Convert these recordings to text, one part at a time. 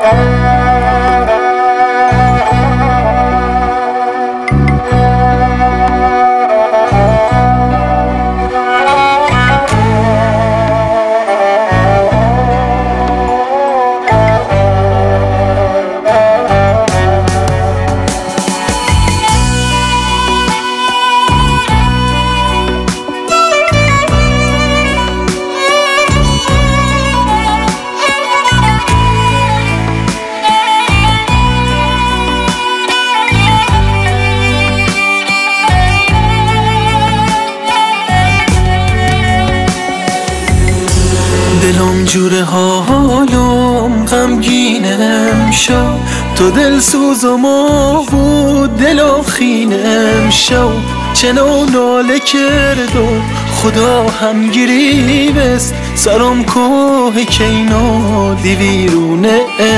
دلم جور حالم غمگینم شو، تو دل سوزم و دل آخینم شو. چنو ناله کرد و خدا همگیری بست، سرم کوه کینا دیویرونه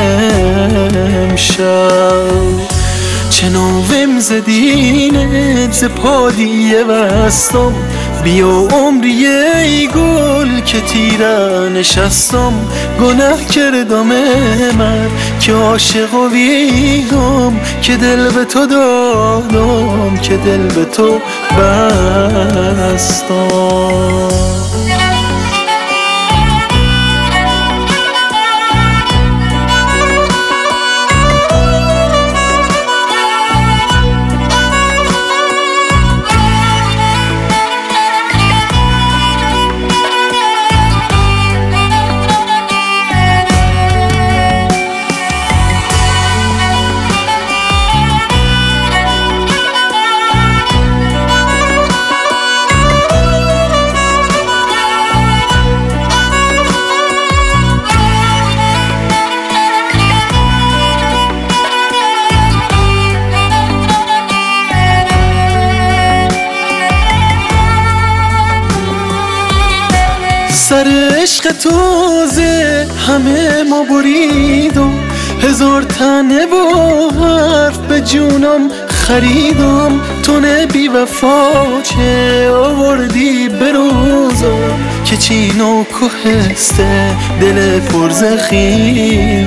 امشب. چنو وم زدینت ز پادیه وستم، بیا عمری ای گل که تیره نشستم. گناه کردم من که عاشق و ویدم، که دل به تو دادم که دل به تو بستم. سر عشق توزه همه ما بریدم، هزار تنه با حرف به جونم خریدم. تو نه بی وفا چه آوردی به روزم، که چین و کوهسته دل پر زخیم.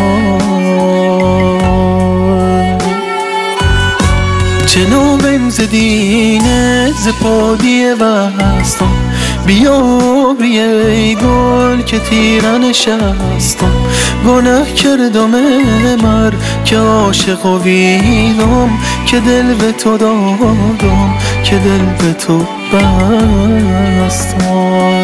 چنو بم زدینه ز پادیه وستم، بیا ای گل که تیره نشستم. گناه کردم مر که عاشق و ویدم، که دل به تو دادم که دل به تو بستم.